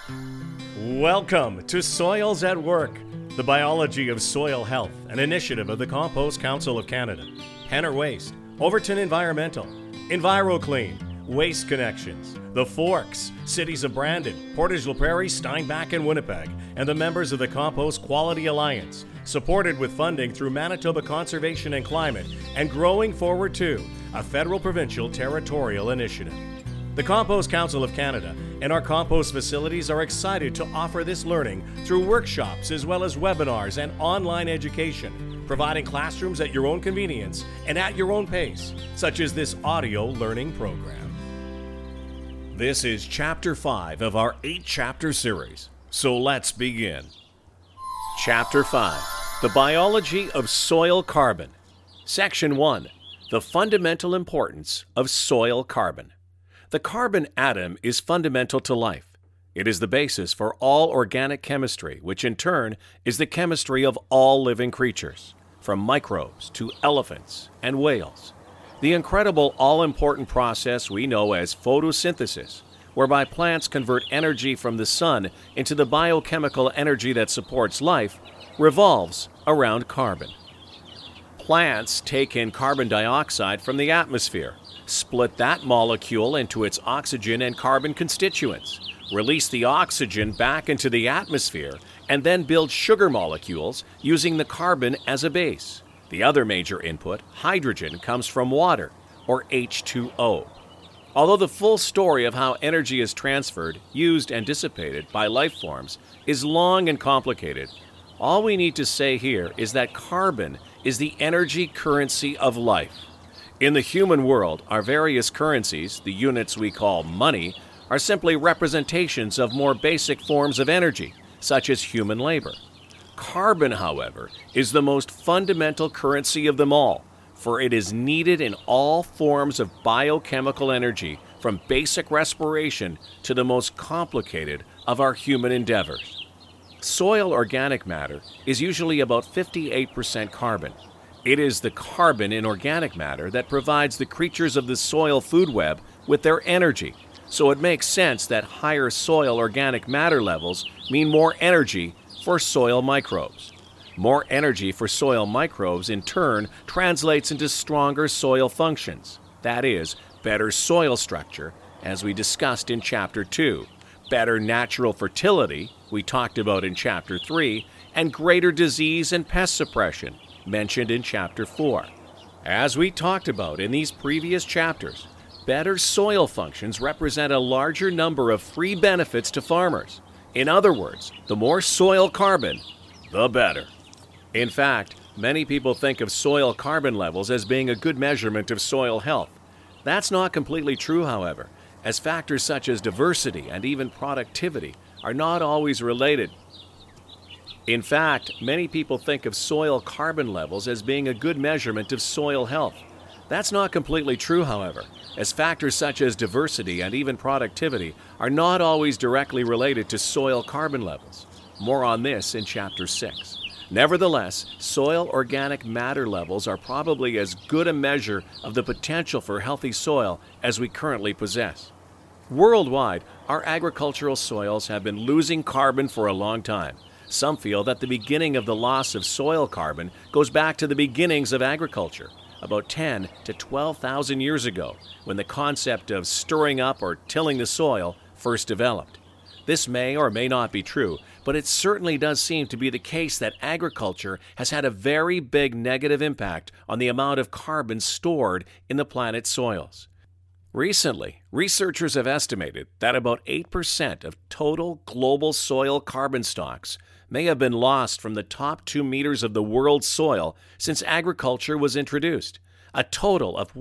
Welcome to Soils at Work, the biology of soil health, an initiative of the Compost Council of Canada, Penner Waste, Overton Environmental, EnviroClean, Waste Connections, The Forks, Cities of Brandon, Portage la Prairie, Steinbach, and Winnipeg, and the members of the Compost Quality Alliance, supported with funding through Manitoba Conservation and Climate, and Growing Forward 2, a federal provincial territorial initiative. The Compost Council of Canada and our compost facilities are excited to offer this learning through workshops as well as webinars and online education, providing classrooms at your own convenience and at your own pace, such as this audio learning program. This is Chapter 5 of our 8-chapter series, so let's begin. Chapter 5, The Biology of Soil Carbon. Section 1, The Fundamental Importance of Soil Carbon. The carbon atom is fundamental to life. It is the basis for all organic chemistry, which in turn is the chemistry of all living creatures, from microbes to elephants and whales. The incredible all-important process we know as photosynthesis, whereby plants convert energy from the sun into the biochemical energy that supports life, revolves around carbon. Plants take in carbon dioxide from the atmosphere, split that molecule into its oxygen and carbon constituents, release the oxygen back into the atmosphere, and then build sugar molecules using the carbon as a base. The other major input, hydrogen, comes from water, or H2O. Although the full story of how energy is transferred, used, and dissipated by life forms is long and complicated, all we need to say here is that carbon is the energy currency of life. In the human world, our various currencies, the units we call money, are simply representations of more basic forms of energy, such as human labor. Carbon, however, is the most fundamental currency of them all, for it is needed in all forms of biochemical energy, from basic respiration to the most complicated of our human endeavors. Soil organic matter is usually about 58% carbon. It is the carbon in organic matter that provides the creatures of the soil food web with their energy, so it makes sense that higher soil organic matter levels mean more energy for soil microbes. More energy for soil microbes in turn translates into stronger soil functions, that is, better soil structure, as we discussed in Chapter 2, better natural fertility, we talked about in Chapter 3, and greater disease and pest suppression, mentioned in Chapter 4. As we talked about in these previous chapters, better soil functions represent a larger number of free benefits to farmers. In other words, the more soil carbon, the better. In fact, many people think of soil carbon levels as being a good measurement of soil health. That's not completely true, however, as factors such as diversity and even productivity are not always related. In fact, many people think of soil carbon levels as being a good measurement of soil health. That's not completely true, however, as factors such as diversity and even productivity are not always directly related to soil carbon levels. More on this in Chapter 6. Nevertheless, soil organic matter levels are probably as good a measure of the potential for healthy soil as we currently possess. Worldwide, our agricultural soils have been losing carbon for a long time. Some feel that the beginning of the loss of soil carbon goes back to the beginnings of agriculture, about 10 to 12,000 years ago, when the concept of stirring up or tilling the soil first developed. This may or may not be true, but it certainly does seem to be the case that agriculture has had a very big negative impact on the amount of carbon stored in the planet's soils. Recently, researchers have estimated that about 8% of total global soil carbon stocks may have been lost from the top 2 meters of the world's soil since agriculture was introduced, a total of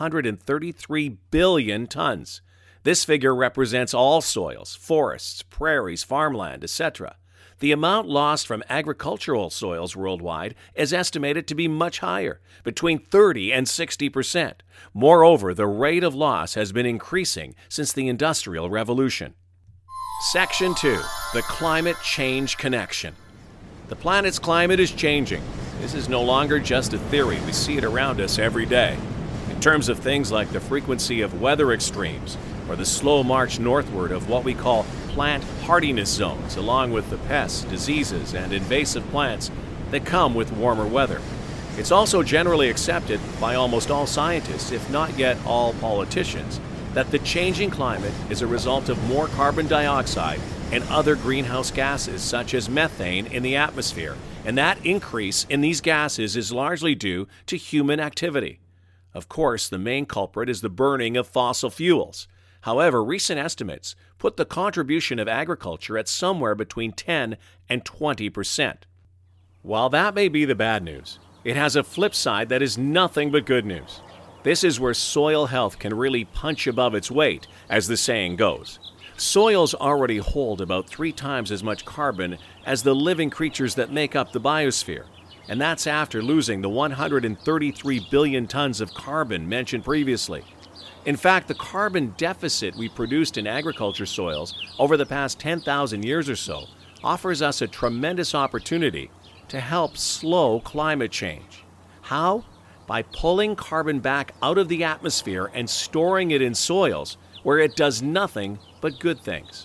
133 billion tons. This figure represents all soils, forests, prairies, farmland, etc. The amount lost from agricultural soils worldwide is estimated to be much higher, between 30 and 60%. Moreover, the rate of loss has been increasing since the Industrial Revolution. Section 2. The Climate Change Connection. The planet's climate is changing. This is no longer just a theory. We see it around us every day. In terms of things like the frequency of weather extremes, or the slow march northward of what we call plant hardiness zones, along with the pests, diseases, and invasive plants that come with warmer weather. It's also generally accepted by almost all scientists, if not yet all politicians, that the changing climate is a result of more carbon dioxide and other greenhouse gases such as methane in the atmosphere, and that increase in these gases is largely due to human activity. Of course, the main culprit is the burning of fossil fuels. However, recent estimates put the contribution of agriculture at somewhere between 10 and 20%. While that may be the bad news, it has a flip side that is nothing but good news. This is where soil health can really punch above its weight, as the saying goes. Soils already hold about 3 times as much carbon as the living creatures that make up the biosphere, and that's after losing the 133 billion tons of carbon mentioned previously. In fact, the carbon deficit we produced in agriculture soils over the past 10,000 years or so offers us a tremendous opportunity to help slow climate change. How? By pulling carbon back out of the atmosphere and storing it in soils where it does nothing but good things.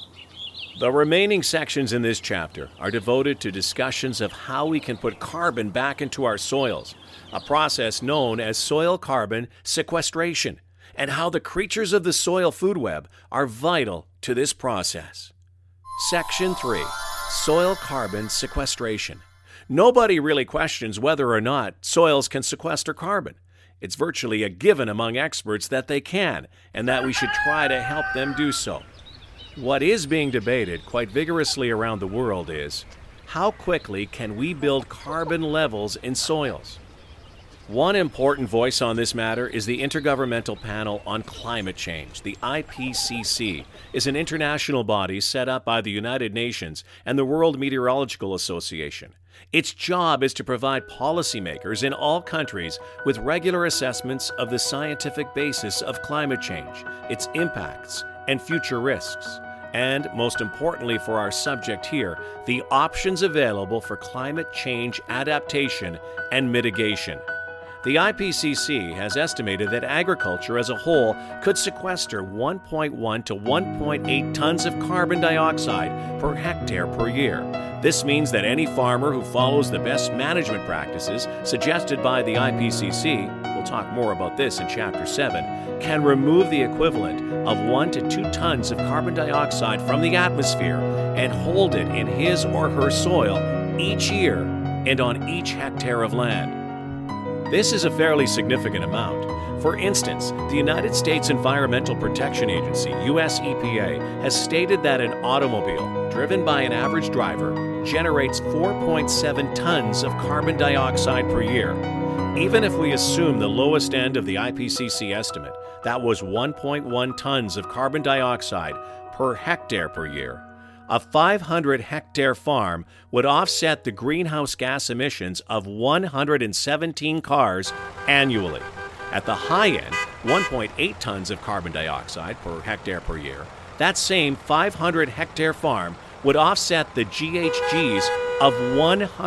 The remaining sections in this chapter are devoted to discussions of how we can put carbon back into our soils, a process known as soil carbon sequestration, and how the creatures of the soil food web are vital to this process. Section 3. Soil carbon sequestration. Nobody really questions whether or not soils can sequester carbon. It's virtually a given among experts that they can, and that we should try to help them do so. What is being debated quite vigorously around the world is, how quickly can we build carbon levels in soils? One important voice on this matter is the Intergovernmental Panel on Climate Change. The IPCC is an international body set up by the United Nations and the World Meteorological Association. Its job is to provide policymakers in all countries with regular assessments of the scientific basis of climate change, its impacts, and future risks. And, most importantly for our subject here, the options available for climate change adaptation and mitigation. The IPCC has estimated that agriculture as a whole could sequester 1.1 to 1.8 tons of carbon dioxide per hectare per year. This means that any farmer who follows the best management practices suggested by the IPCC, we'll talk more about this in Chapter 7, can remove the equivalent of 1 to 2 tons of carbon dioxide from the atmosphere and hold it in his or her soil each year and on each hectare of land. This is a fairly significant amount. For instance, the United States Environmental Protection Agency, US EPA, has stated that an automobile driven by an average driver generates 4.7 tons of carbon dioxide per year. Even if we assume the lowest end of the IPCC estimate, that was 1.1 tons of carbon dioxide per hectare per year, a 500-hectare farm would offset the greenhouse gas emissions of 117 cars annually. At the high end, 1.8 tons of carbon dioxide per hectare per year, that same 500-hectare farm would offset the GHGs of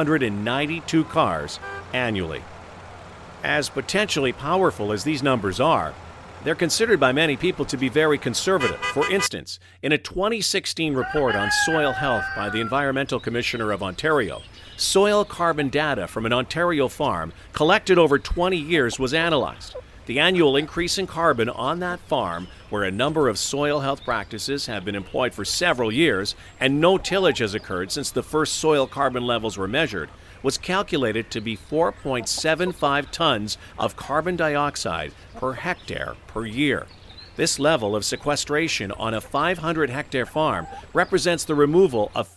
192 cars annually. As potentially powerful as these numbers are, they're considered by many people to be very conservative. For instance, in a 2016 report on soil health by the Environmental Commissioner of Ontario, soil carbon data from an Ontario farm collected over 20 years was analyzed. The annual increase in carbon on that farm, where a number of soil health practices have been employed for several years and no tillage has occurred since the first soil carbon levels were measured, was calculated to be 4.75 tons of carbon dioxide per hectare per year. This level of sequestration on a 500-hectare farm represents the removal of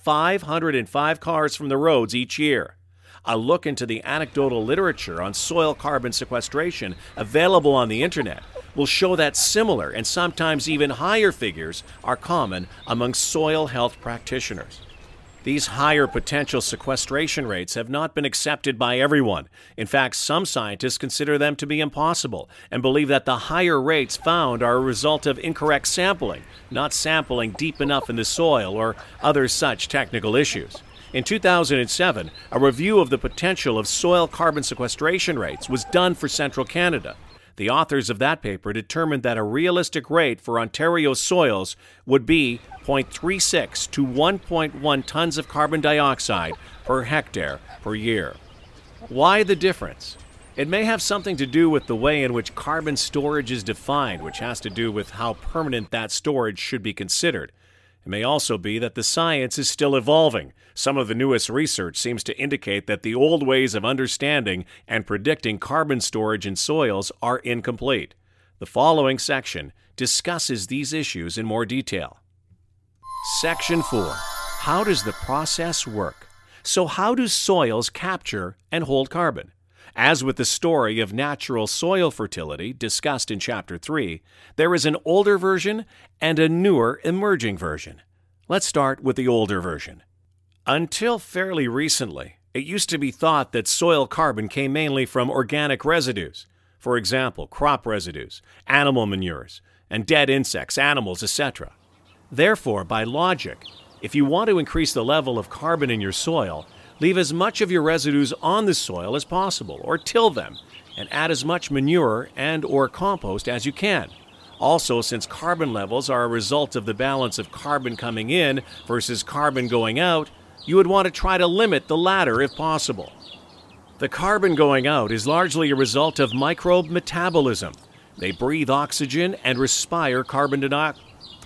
505 cars from the roads each year. A look into the anecdotal literature on soil carbon sequestration available on the internet will show that similar and sometimes even higher figures are common among soil health practitioners. These higher potential sequestration rates have not been accepted by everyone. In fact, some scientists consider them to be impossible and believe that the higher rates found are a result of incorrect sampling, not sampling deep enough in the soil, or other such technical issues. In 2007, a review of the potential of soil carbon sequestration rates was done for central Canada. The authors of that paper determined that a realistic rate for Ontario soils would be 0.36 to 1.1 tons of carbon dioxide per hectare per year. Why the difference? It may have something to do with the way in which carbon storage is defined, which has to do with how permanent that storage should be considered. It may also be that the science is still evolving. Some of the newest research seems to indicate that the old ways of understanding and predicting carbon storage in soils are incomplete. The following section discusses these issues in more detail. Section 4. How does the process work? So how do soils capture and hold carbon? As with the story of natural soil fertility discussed in Chapter 3, there is an older version and a newer emerging version. Let's start with the older version. Until fairly recently, it used to be thought that soil carbon came mainly from organic residues, for example, crop residues, animal manures, and dead insects, animals, etc. Therefore, by logic, if you want to increase the level of carbon in your soil, leave as much of your residues on the soil as possible, or till them, and add as much manure and/or compost as you can. Also, since carbon levels are a result of the balance of carbon coming in versus carbon going out, you would want to try to limit the latter if possible. The carbon going out is largely a result of microbe metabolism. They breathe oxygen and respire carbon dioxide.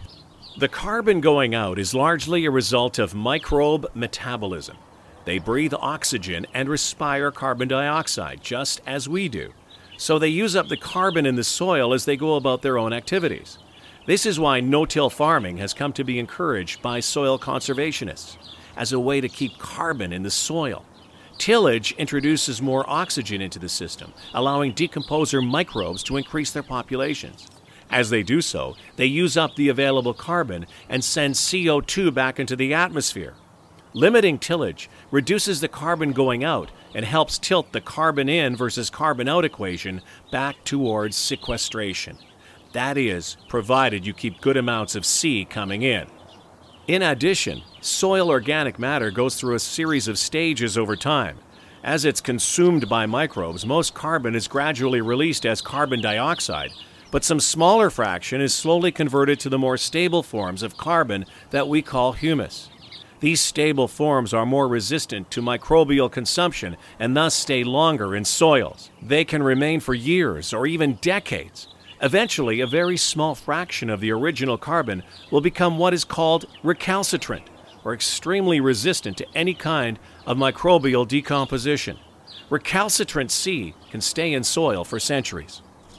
The carbon going out is largely a result of microbe metabolism. They breathe oxygen and respire carbon dioxide, just as we do. So they use up the carbon in the soil as they go about their own activities. This is why no-till farming has come to be encouraged by soil conservationists as a way to keep carbon in the soil. Tillage introduces more oxygen into the system, allowing decomposer microbes to increase their populations. As they do so, they use up the available carbon and send CO2 back into the atmosphere. Limiting tillage reduces the carbon going out and helps tilt the carbon in versus carbon out equation back towards sequestration. That is, provided you keep good amounts of C coming in. In addition, soil organic matter goes through a series of stages over time. As it's consumed by microbes, most carbon is gradually released as carbon dioxide, but some smaller fraction is slowly converted to the more stable forms of carbon that we call humus. These stable forms are more resistant to microbial consumption and thus stay longer in soils. They can remain for years or even decades. Eventually, a very small fraction of the original carbon will become what is called recalcitrant, or extremely resistant to any kind of microbial decomposition. Recalcitrant C can stay in soil for centuries.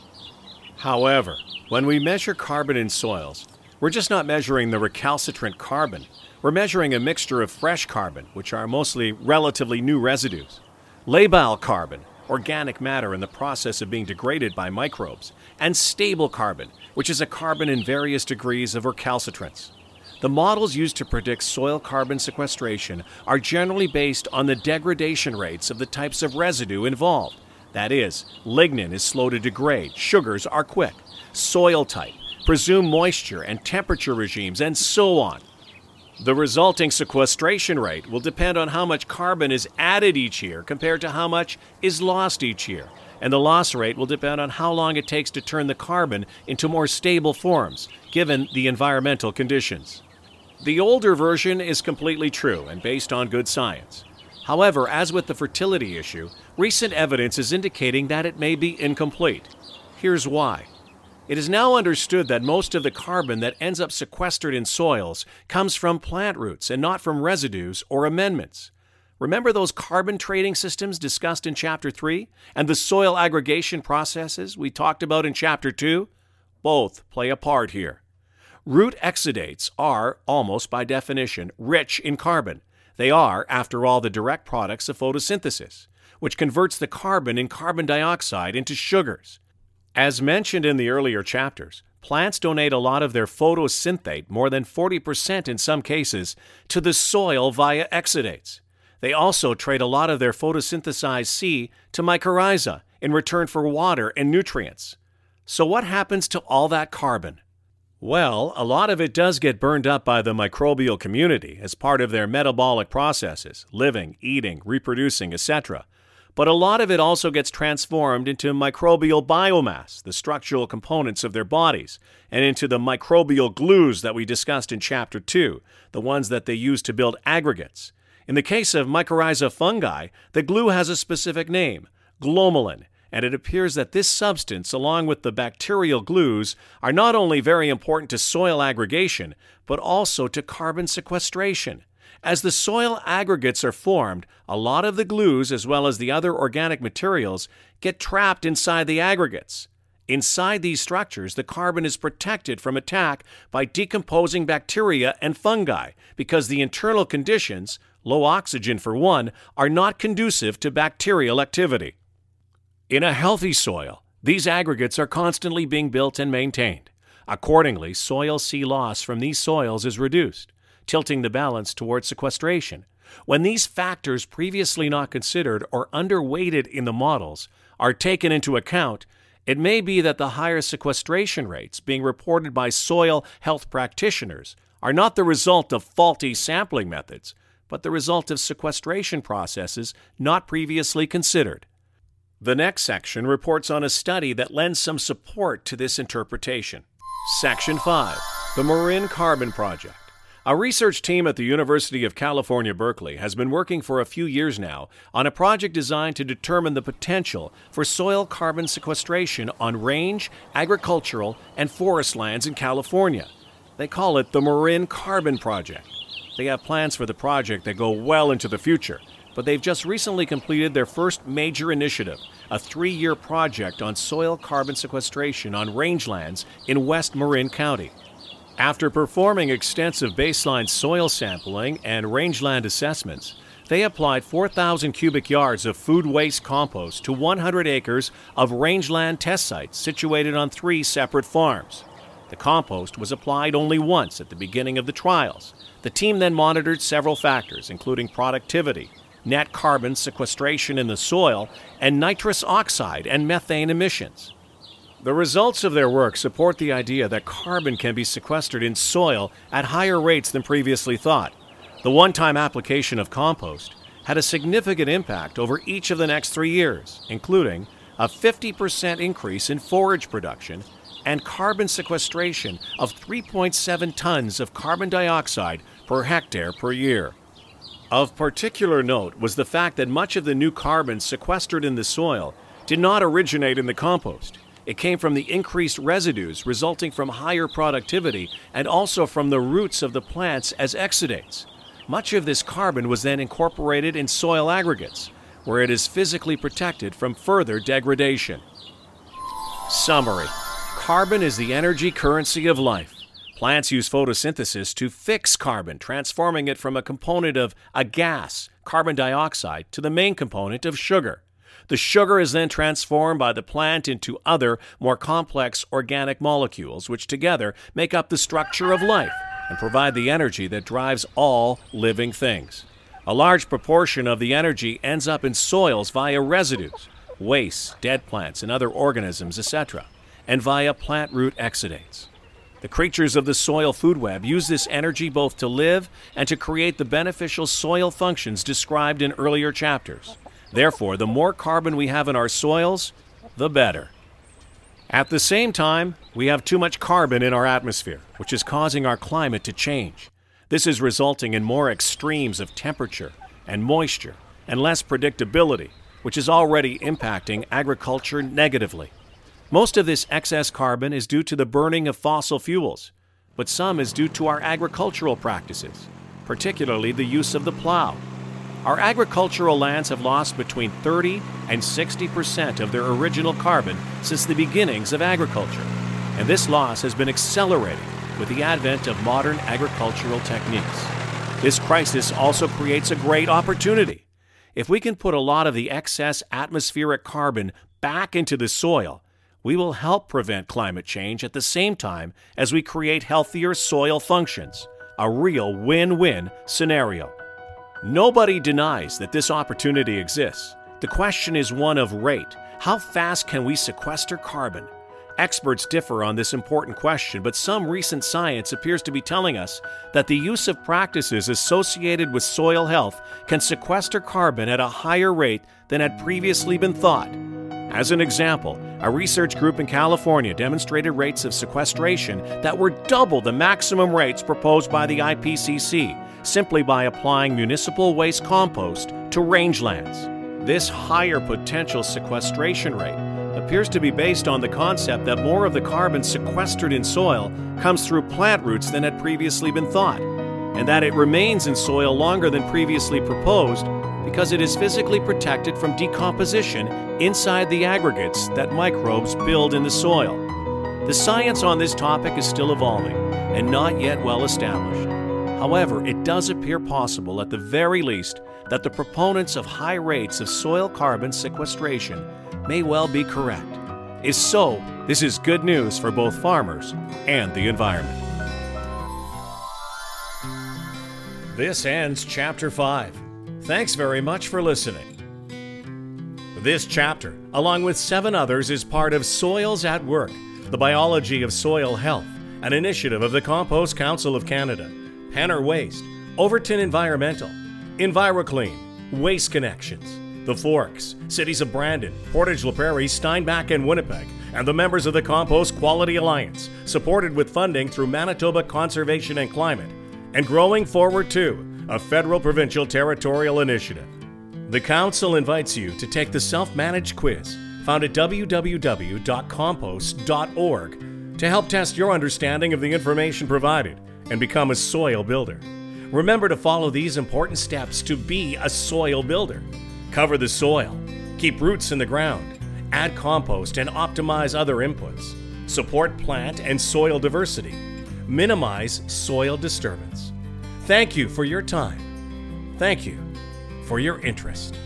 However, when we measure carbon in soils, we're just not measuring the recalcitrant carbon. We're measuring a mixture of fresh carbon, which are mostly relatively new residues, labile carbon, organic matter in the process of being degraded by microbes, and stable carbon, which is a carbon in various degrees of recalcitrance. The models used to predict soil carbon sequestration are generally based on the degradation rates of the types of residue involved. That is, lignin is slow to degrade, sugars are quick, soil type, presumed moisture and temperature regimes, and so on. The resulting sequestration rate will depend on how much carbon is added each year compared to how much is lost each year, and the loss rate will depend on how long it takes to turn the carbon into more stable forms, given the environmental conditions. The older version is completely true and based on good science. However, as with the fertility issue, recent evidence is indicating that it may be incomplete. Here's why. It is now understood that most of the carbon that ends up sequestered in soils comes from plant roots and not from residues or amendments. Remember those carbon trading systems discussed in Chapter 3 and the soil aggregation processes we talked about in Chapter 2? Both play a part here. Root exudates are, almost by definition, rich in carbon. They are, after all, the direct products of photosynthesis, which converts the carbon in carbon dioxide into sugars. As mentioned in the earlier chapters, plants donate a lot of their photosynthate, more than 40% in some cases, to the soil via exudates. They also trade a lot of their photosynthesized C to mycorrhiza in return for water and nutrients. So what happens to all that carbon? Well, a lot of it does get burned up by the microbial community as part of their metabolic processes, living, eating, reproducing, etc. but a lot of it also gets transformed into microbial biomass, the structural components of their bodies, and into the microbial glues that we discussed in Chapter 2, the ones that they use to build aggregates. In the case of mycorrhiza fungi, the glue has a specific name, glomalin, and it appears that this substance, along with the bacterial glues, are not only very important to soil aggregation, but also to carbon sequestration. As the soil aggregates are formed, a lot of the glues, as well as the other organic materials, get trapped inside the aggregates. Inside these structures, the carbon is protected from attack by decomposing bacteria and fungi because the internal conditions, low oxygen for one, are not conducive to bacterial activity. In a healthy soil, these aggregates are constantly being built and maintained. Accordingly, soil C loss from these soils is reduced, tilting the balance towards sequestration. When these factors previously not considered or underweighted in the models are taken into account, it may be that the higher sequestration rates being reported by soil health practitioners are not the result of faulty sampling methods, but the result of sequestration processes not previously considered. The next section reports on a study that lends some support to this interpretation. Section 5, the Marin Carbon Project. A research team at the University of California, Berkeley has been working for a few years now on a project designed to determine the potential for soil carbon sequestration on range, agricultural, and forest lands in California. They call it the Marin Carbon Project. They have plans for the project that go well into the future, but they've just recently completed their first major initiative, a 3-year project on soil carbon sequestration on rangelands in West Marin County. After performing extensive baseline soil sampling and rangeland assessments, they applied 4,000 cubic yards of food waste compost to 100 acres of rangeland test sites situated on 3 separate farms. The compost was applied only once at the beginning of the trials. The team then monitored several factors, including productivity, net carbon sequestration in the soil, and nitrous oxide and methane emissions. The results of their work support the idea that carbon can be sequestered in soil at higher rates than previously thought. The one-time application of compost had a significant impact over each of the next 3 years, including a 50% increase in forage production and carbon sequestration of 3.7 tons of carbon dioxide per hectare per year. Of particular note was the fact that much of the new carbon sequestered in the soil did not originate in the compost. It came from the increased residues resulting from higher productivity and also from the roots of the plants as exudates. Much of this carbon was then incorporated in soil aggregates, where it is physically protected from further degradation. Summary: carbon is the energy currency of life. Plants use photosynthesis to fix carbon, transforming it from a component of a gas, carbon dioxide, to the main component of sugar. The sugar is then transformed by the plant into other, more complex organic molecules, which together make up the structure of life and provide the energy that drives all living things. A large proportion of the energy ends up in soils via residues, wastes, dead plants and other organisms, etc., and via plant root exudates. The creatures of the soil food web use this energy both to live and to create the beneficial soil functions described in earlier chapters. Therefore, the more carbon we have in our soils, the better. At the same time, we have too much carbon in our atmosphere, which is causing our climate to change. This is resulting in more extremes of temperature and moisture and less predictability, which is already impacting agriculture negatively. Most of this excess carbon is due to the burning of fossil fuels, but some is due to our agricultural practices, particularly the use of the plow. Our agricultural lands have lost between 30 and 60% of their original carbon since the beginnings of agriculture, and this loss has been accelerating with the advent of modern agricultural techniques. This crisis also creates a great opportunity. If we can put a lot of the excess atmospheric carbon back into the soil, we will help prevent climate change at the same time as we create healthier soil functions, a real win-win scenario. Nobody denies that this opportunity exists. The question is one of rate. How fast can we sequester carbon? Experts differ on this important question, but some recent science appears to be telling us that the use of practices associated with soil health can sequester carbon at a higher rate than had previously been thought. As an example, a research group in California demonstrated rates of sequestration that were double the maximum rates proposed by the IPCC, simply by applying municipal waste compost to rangelands. This higher potential sequestration rate appears to be based on the concept that more of the carbon sequestered in soil comes through plant roots than had previously been thought, and that it remains in soil longer than previously proposed because it is physically protected from decomposition inside the aggregates that microbes build in the soil. The science on this topic is still evolving and not yet well established. However, it does appear possible, at the very least, that the proponents of high rates of soil carbon sequestration may well be correct. If so, this is good news for both farmers and the environment. This ends Chapter 5. Thanks very much for listening. This chapter, along with 7 others, is part of Soils at Work, the biology of soil health, an initiative of the Compost Council of Canada, Penner Waste, Overton Environmental, EnviroClean, Waste Connections, The Forks, cities of Brandon, Portage la Prairie, Steinbach, and Winnipeg, and the members of the Compost Quality Alliance, supported with funding through Manitoba Conservation and Climate, and Growing Forward 2, a federal provincial territorial initiative. The Council invites you to take the self-managed quiz found at www.compost.org to help test your understanding of the information provided and become a soil builder. Remember to follow these important steps to be a soil builder. Cover the soil, keep roots in the ground, add compost and optimize other inputs, support plant and soil diversity, minimize soil disturbance. Thank you for your time. Thank you for your interest.